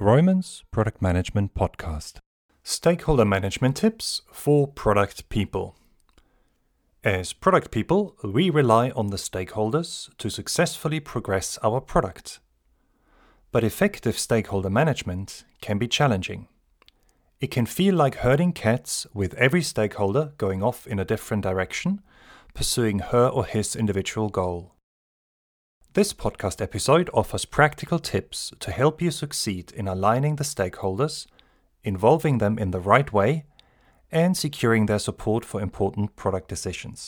Groyman's Product Management Podcast. Stakeholder management tips for product people. As product people, we rely on the stakeholders to successfully progress our product. But effective stakeholder management can be challenging. It can feel like herding cats with every stakeholder going off in a different direction, pursuing her or his individual goal. This podcast episode offers practical tips to help you succeed in aligning the stakeholders, involving them in the right way, and securing their support for important product decisions.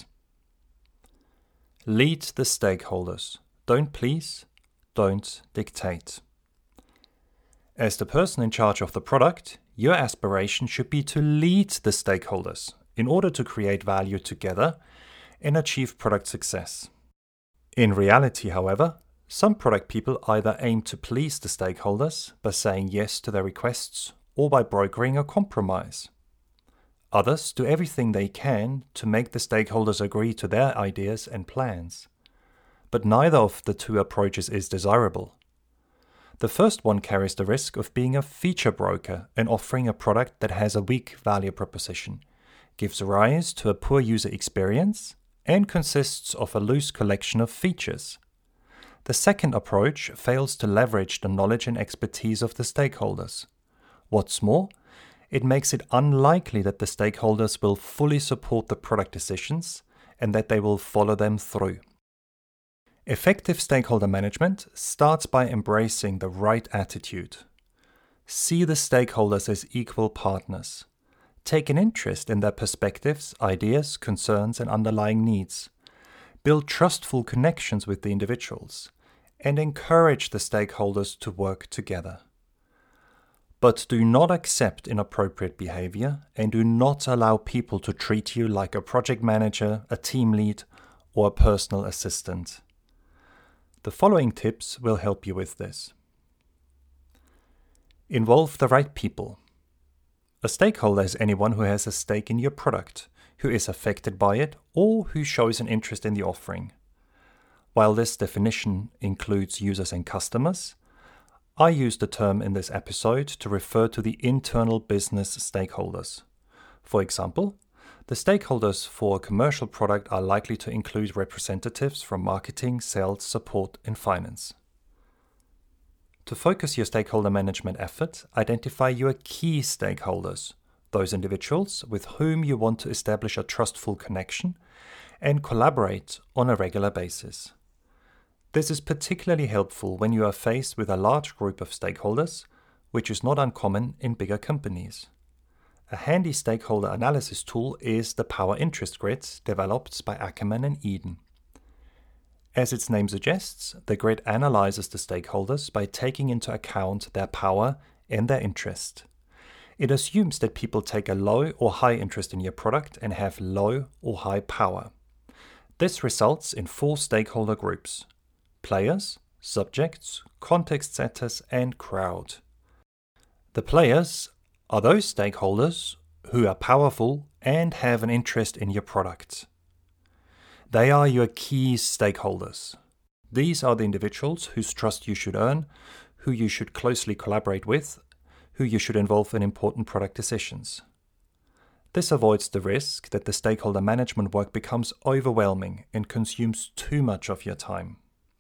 Lead the stakeholders. Don't please, don't dictate. As the person in charge of the product, your aspiration should be to lead the stakeholders in order to create value together and achieve product success. In reality, however, some product people either aim to please the stakeholders by saying yes to their requests or by brokering a compromise. Others do everything they can to make the stakeholders agree to their ideas and plans. But neither of the two approaches is desirable. The first one carries the risk of being a feature broker and offering a product that has a weak value proposition, gives rise to a poor user experience, and consists of a loose collection of features. The second approach fails to leverage the knowledge and expertise of the stakeholders. What's more, it makes it unlikely that the stakeholders will fully support the product decisions and that they will follow them through. Effective stakeholder management starts by embracing the right attitude. See the stakeholders as equal partners. Take an interest in their perspectives, ideas, concerns, and underlying needs. Build trustful connections with the individuals, and encourage the stakeholders to work together. But do not accept inappropriate behavior, and do not allow people to treat you like a project manager, a team lead, or a personal assistant. The following tips will help you with this. Involve the right people. A stakeholder is anyone who has a stake in your product, who is affected by it, or who shows an interest in the offering. While this definition includes users and customers, I use the term in this episode to refer to the internal business stakeholders. For example, the stakeholders for a commercial product are likely to include representatives from marketing, sales, support, and finance. To focus your stakeholder management effort, identify your key stakeholders, those individuals with whom you want to establish a trustful connection, and collaborate on a regular basis. This is particularly helpful when you are faced with a large group of stakeholders, which is not uncommon in bigger companies. A handy stakeholder analysis tool is the Power Interest Grid developed by Ackerman and Eden. As its name suggests, the grid analyzes the stakeholders by taking into account their power and their interest. It assumes that people take a low or high interest in your product and have low or high power. This results in 4 stakeholder groups: players, subjects, context setters, and crowd. The players are those stakeholders who are powerful and have an interest in your product. They are your key stakeholders. These are the individuals whose trust you should earn, who you should closely collaborate with, who you should involve in important product decisions. This avoids the risk that the stakeholder management work becomes overwhelming and consumes too much of your time.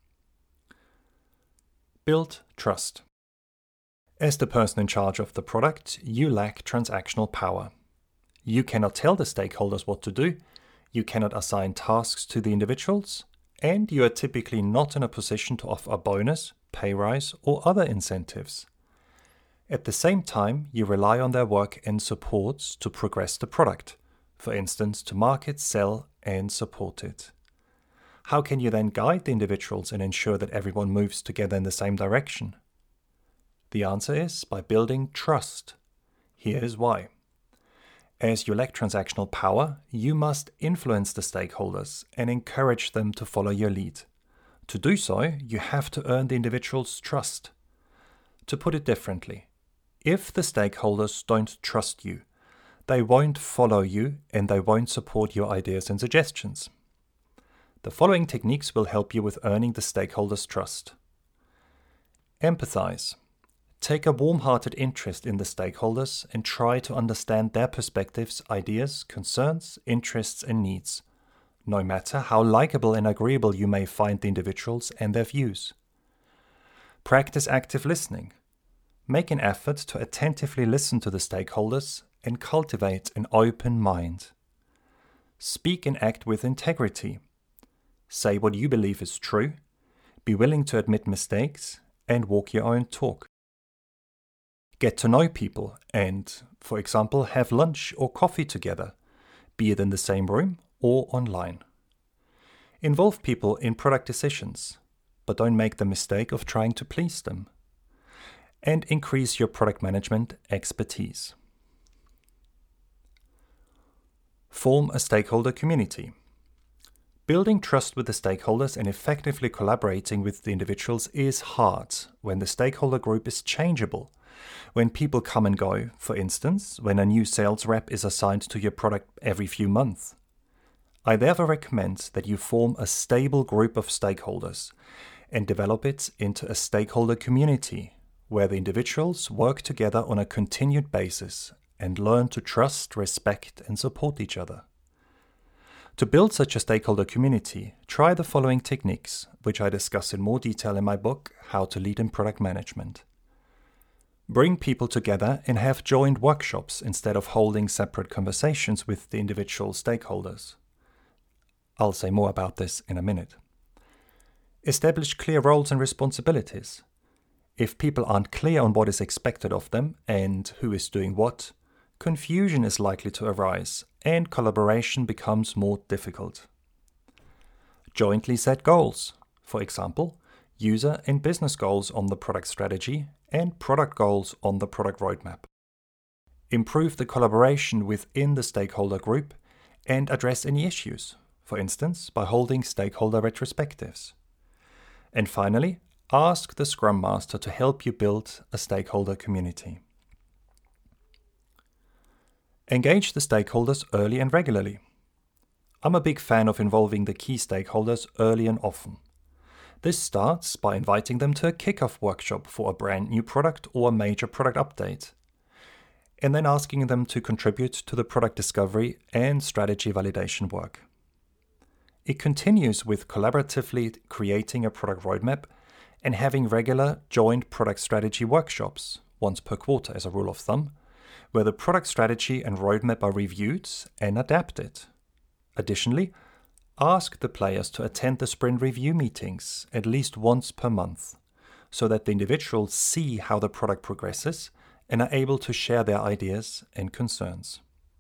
Build trust. As the person in charge of the product, you lack transactional power. You cannot tell the stakeholders what to do, you cannot assign tasks to the individuals, and you are typically not in a position to offer a bonus, pay rise, or other incentives. At the same time, you rely on their work and supports to progress the product, for instance, to market, sell, and support it. How can you then guide the individuals and ensure that everyone moves together in the same direction? The answer is by building trust. Here is why. As you lack transactional power, you must influence the stakeholders and encourage them to follow your lead. To do so, you have to earn the individual's trust. To put it differently, if the stakeholders don't trust you, they won't follow you and they won't support your ideas and suggestions. The following techniques will help you with earning the stakeholders' trust. Empathize. Take a warm-hearted interest in the stakeholders and try to understand their perspectives, ideas, concerns, interests, and needs, no matter how likable and agreeable you may find the individuals and their views. Practice active listening. Make an effort to attentively listen to the stakeholders and cultivate an open mind. Speak and act with integrity. Say what you believe is true, be willing to admit mistakes, and walk your own talk. Get to know people and, for example, have lunch or coffee together, be it in the same room or online. Involve people in product decisions, but don't make the mistake of trying to please them. And increase your product management expertise. Form a stakeholder community. Building trust with the stakeholders and effectively collaborating with the individuals is hard when the stakeholder group is changeable, when people come and go, for instance, when a new sales rep is assigned to your product every few months. I therefore recommend that you form a stable group of stakeholders and develop it into a stakeholder community where the individuals work together on a continued basis and learn to trust, respect, and support each other. To build such a stakeholder community, try the following techniques, which I discuss in more detail in my book, How to Lead in Product Management. Bring people together and have joint workshops instead of holding separate conversations with the individual stakeholders. I'll say more about this in a minute. Establish clear roles and responsibilities. If people aren't clear on what is expected of them and who is doing what, confusion is likely to arise and collaboration becomes more difficult. Jointly set goals, for example, user and business goals on the product strategy and product goals on the product roadmap. Improve the collaboration within the stakeholder group and address any issues, for instance, by holding stakeholder retrospectives. And finally, ask the Scrum Master to help you build a stakeholder community. Engage the stakeholders early and regularly. I'm a big fan of involving the key stakeholders early and often. This starts by inviting them to a kickoff workshop for a brand new product or a major product update, and then asking them to contribute to the product discovery and strategy validation work. It continues with collaboratively creating a product roadmap and having regular joint product strategy workshops, once per quarter as a rule of thumb, where the product strategy and roadmap are reviewed and adapted. Additionally, ask the players to attend the sprint review meetings at least once per month, so that the individuals see how the product progresses and are able to share their ideas and concerns.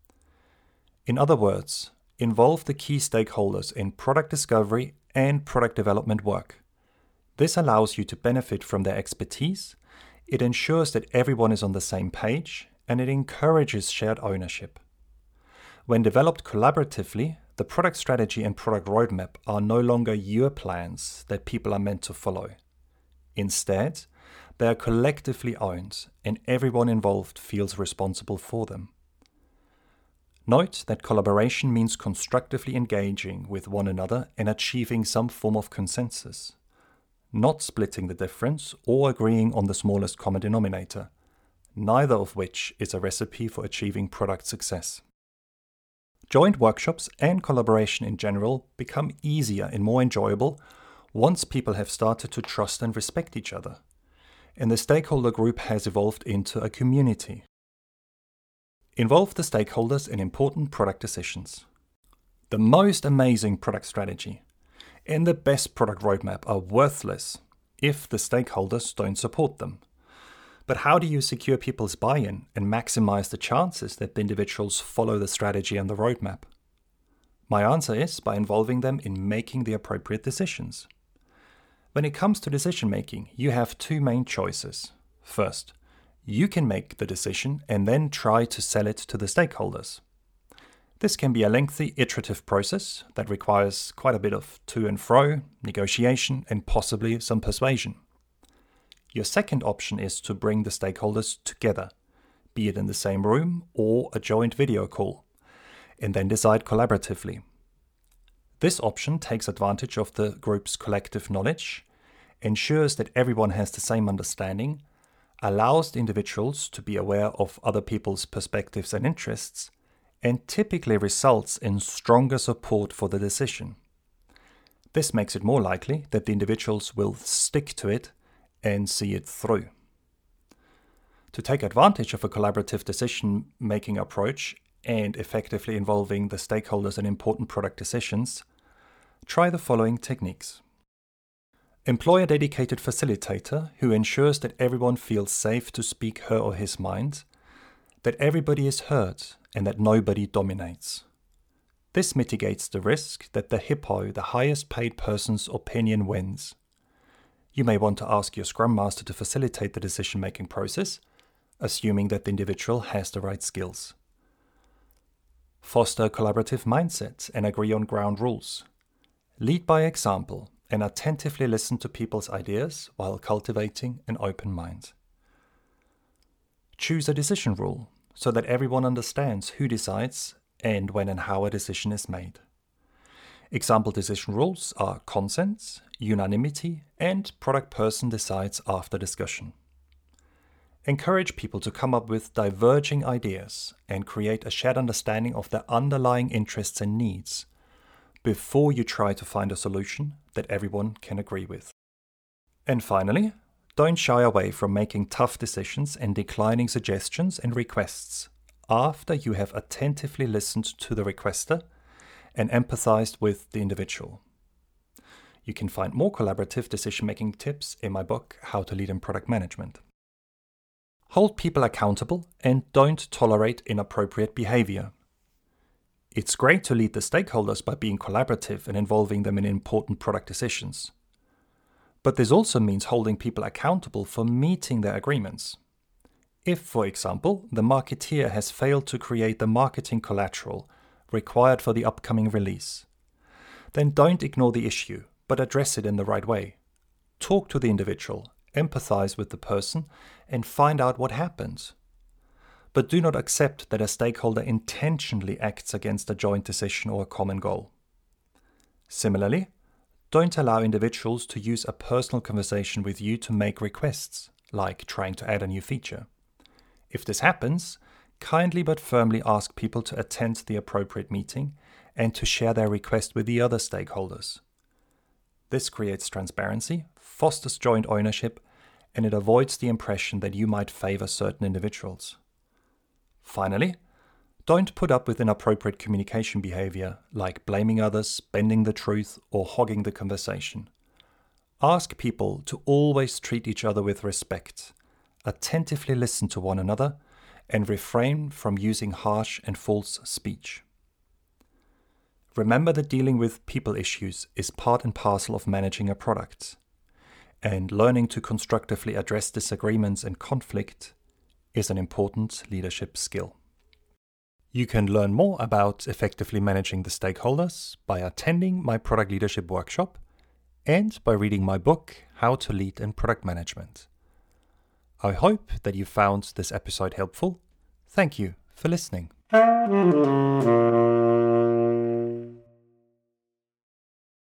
In other words, involve the key stakeholders in product discovery and product development work. This allows you to benefit from their expertise, it ensures that everyone is on the same page, and it encourages shared ownership. When developed collaboratively, the product strategy and product roadmap are no longer your plans that people are meant to follow. Instead, they are collectively owned, and everyone involved feels responsible for them. Note that collaboration means constructively engaging with one another and achieving some form of consensus, not splitting the difference or agreeing on the smallest common denominator, neither of which is a recipe for achieving product success. Joint workshops and collaboration in general become easier and more enjoyable once people have started to trust and respect each other, and the stakeholder group has evolved into a community. Involve the stakeholders in important product decisions. The most amazing product strategy and the best product roadmap are worthless if the stakeholders don't support them. But how do you secure people's buy-in and maximize the chances that the individuals follow the strategy and the roadmap? My answer is by involving them in making the appropriate decisions. When it comes to decision making, you have two main choices. First, you can make the decision and then try to sell it to the stakeholders. This can be a lengthy iterative process that requires quite a bit of to and fro, negotiation, and possibly some persuasion. Your second option is to bring the stakeholders together, be it in the same room or a joint video call, and then decide collaboratively. This option takes advantage of the group's collective knowledge, ensures that everyone has the same understanding, allows the individuals to be aware of other people's perspectives and interests, and typically results in stronger support for the decision. This makes it more likely that the individuals will stick to it and see it through. To take advantage of a collaborative decision-making approach and effectively involving the stakeholders in important product decisions, try the following techniques. Employ a dedicated facilitator who ensures that everyone feels safe to speak her or his mind, that everybody is heard, and that nobody dominates. This mitigates the risk that the hippo, the highest paid person's opinion, wins. You may want to ask your Scrum Master to facilitate the decision-making process, assuming that the individual has the right skills. Foster a collaborative mindset and agree on ground rules. Lead by example and attentively listen to people's ideas while cultivating an open mind. Choose a decision rule so that everyone understands who decides and when and how a decision is made. Example decision rules are consent, unanimity, and product person decides after discussion. Encourage people to come up with diverging ideas and create a shared understanding of their underlying interests and needs before you try to find a solution that everyone can agree with. And finally, don't shy away from making tough decisions and declining suggestions and requests after you have attentively listened to the requester and empathized with the individual. You can find more collaborative decision-making tips in my book, How to Lead in Product Management. Hold people accountable and don't tolerate inappropriate behavior. It's great to lead the stakeholders by being collaborative and involving them in important product decisions. But this also means holding people accountable for meeting their agreements. If, for example, the marketeer has failed to create the marketing collateral required for the upcoming release, then don't ignore the issue, but address it in the right way. Talk to the individual, empathize with the person, and find out what happened. But do not accept that a stakeholder intentionally acts against a joint decision or a common goal. Similarly, don't allow individuals to use a personal conversation with you to make requests, like trying to add a new feature. If this happens, kindly but firmly ask people to attend the appropriate meeting and to share their request with the other stakeholders. This creates transparency, fosters joint ownership, and it avoids the impression that you might favor certain individuals. Finally, don't put up with inappropriate communication behavior like blaming others, bending the truth, or hogging the conversation. Ask people to always treat each other with respect, attentively listen to one another, and refrain from using harsh and false speech. Remember that dealing with people issues is part and parcel of managing a product, and learning to constructively address disagreements and conflict is an important leadership skill. You can learn more about effectively managing the stakeholders by attending my product leadership workshop and by reading my book, How to Lead in Product Management. I hope that you found this episode helpful. Thank you for listening.